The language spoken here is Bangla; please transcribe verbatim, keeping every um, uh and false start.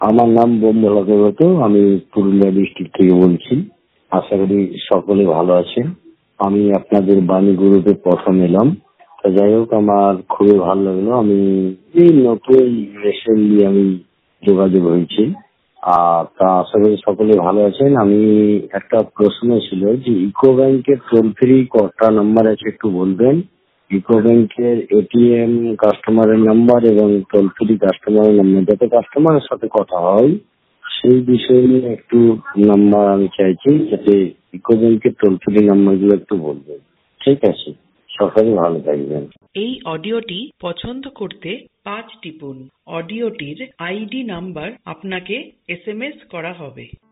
আমার নাম বোমভোলা দেবত, আমি পুরুলিয়া ডিস্ট্রিক্ট থেকে বলছি। আশা করি সকলে ভালো আছেন। আমি আপনাদের বাণী গ্রুপে প্রথম এলাম। তো যাই হোক, আমার খুবই ভালো লাগলো। আমি এই নতুন রিসেন্টলি আমি যোগাযোগ হয়েছি। আর তা আশা করি সকলে ভালো আছেন। আমি একটা প্রশ্ন ছিল যে ইকো ব্যাংকের টোল ফ্রি কটা নাম্বার আছে একটু বলবেন? ইকো ব্যাংকের এটিএম কাস্টমারের নাম্বার এবং টোল ফ্রি কাস্টমারের নাম্বার, যাতে কাস্টমারের সাথে কথা হয় সেই বিষয় নিয়ে একটু নাম্বার আমি চাইছি, যাতে ইকো ব্যাংকের টোল ফ্রি নাম্বার গুলো একটু বলবেন। ঠিক আছে, সকালে ভালো থাকবেন। এই অডিওটি পছন্দ করতে পাঁচ টিপুন। অডিওটির আইডি নাম্বার আপনাকে এস এম এস করা হবে।